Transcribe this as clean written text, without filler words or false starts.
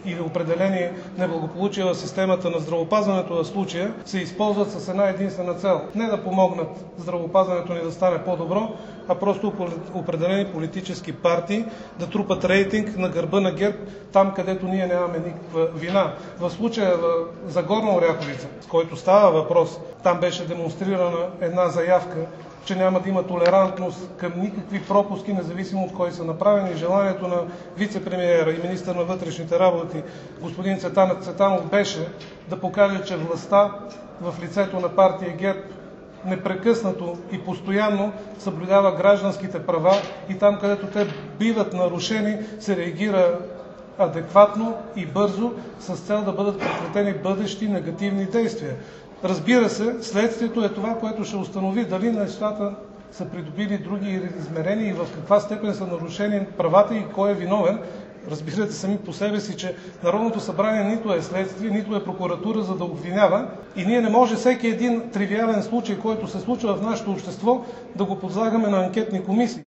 или определени неблагополучия в системата на здравеопазването в случая се използват с една единствена цел. Не да помогнат здравеопазването ни да стане по-добро, а просто определени политически партии да трупат рейтинг на гърба на ГЕРБ, там където ние нямаме никаква вина. В случая за Горна Оряховица, с който става въпрос, там беше демонстрирана една заявка, че няма да има толерантност към никакви пропуски, независимо от кой са направени. Желанието на вице-премиера и министър на вътрешните работи господин Цветан Цветанов беше да покаже, че властта в лицето на партия ГЕРБ непрекъснато и постоянно съблюдава гражданските права и там, където те биват нарушени, се реагира адекватно и бързо с цел да бъдат прекратени бъдещи негативни действия. Разбира се, следствието е това, което ще установи дали нещата са придобили други измерения и в каква степен са нарушени правата и кой е виновен. Разбирате сами по себе си, че Народното събрание нито е следствие, нито е прокуратура, за да обвинява. И ние не може всеки един тривиален случай, който се случва в нашето общество, да го подлагаме на анкетни комисии.